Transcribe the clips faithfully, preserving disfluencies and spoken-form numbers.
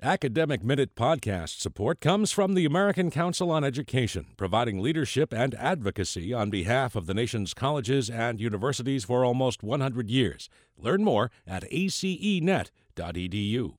Academic Minute podcast support comes from the American Council on Education, providing leadership and advocacy on behalf of the nation's colleges and universities for almost one hundred years. Learn more at a c e net dot e d u.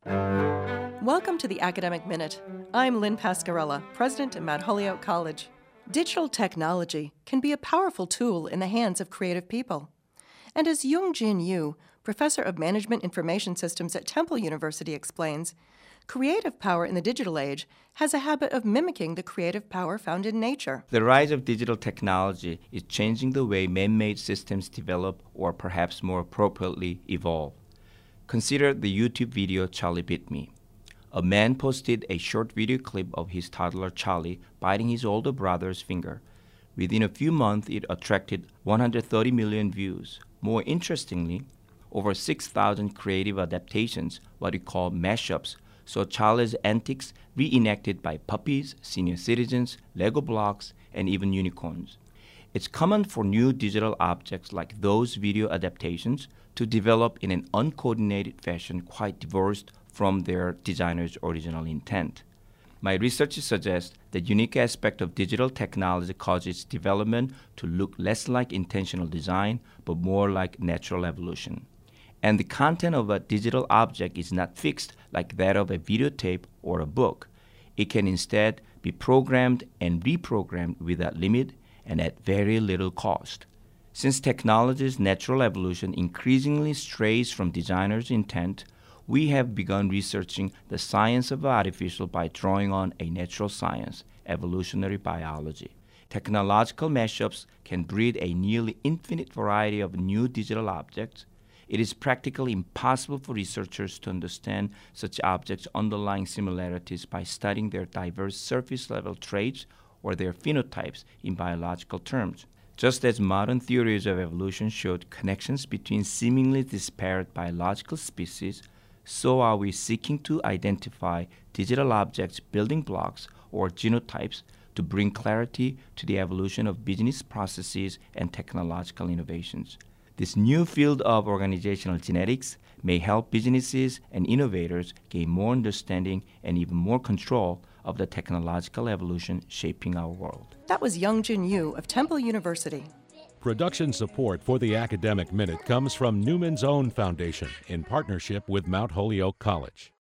Welcome to the Academic Minute. I'm Lynn Pascarella, president at Mount Holyoke College. Digital technology can be a powerful tool in the hands of creative people. And as Young-Jin Yu, professor of Management Information Systems at Temple University, explains, creative power in the digital age has a habit of mimicking the creative power found in nature. The rise of digital technology is changing the way man-made systems develop or perhaps more appropriately evolve. Consider the YouTube video Charlie Bit Me. A man posted a short video clip of his toddler Charlie biting his older brother's finger. Within a few months, it attracted one hundred thirty million views. More interestingly, over six thousand creative adaptations, what we call mashups, saw Charlie's antics reenacted by puppies, senior citizens, Lego blocks, and even unicorns. It's common for new digital objects like those video adaptations to develop in an uncoordinated fashion quite divorced from their designer's original intent. My research suggests the unique aspect of digital technology causes development to look less like intentional design, but more like natural evolution. And the content of a digital object is not fixed like that of a videotape or a book. It can instead be programmed and reprogrammed without limit and at very little cost. Since technology's natural evolution increasingly strays from designer's intent, we have begun researching the science of artificial by drawing on a natural science, evolutionary biology. Technological mashups can breed a nearly infinite variety of new digital objects. It is practically impossible for researchers to understand such objects' underlying similarities by studying their diverse surface-level traits or their phenotypes in biological terms. Just as modern theories of evolution showed connections between seemingly disparate biological species, so are we seeking to identify digital objects' building blocks or genotypes to bring clarity to the evolution of business processes and technological innovations. This new field of organizational genetics may help businesses and innovators gain more understanding and even more control of the technological evolution shaping our world. That was Young-Jin Yu of Temple University. Production support for the Academic Minute comes from Newman's Own Foundation in partnership with Mount Holyoke College.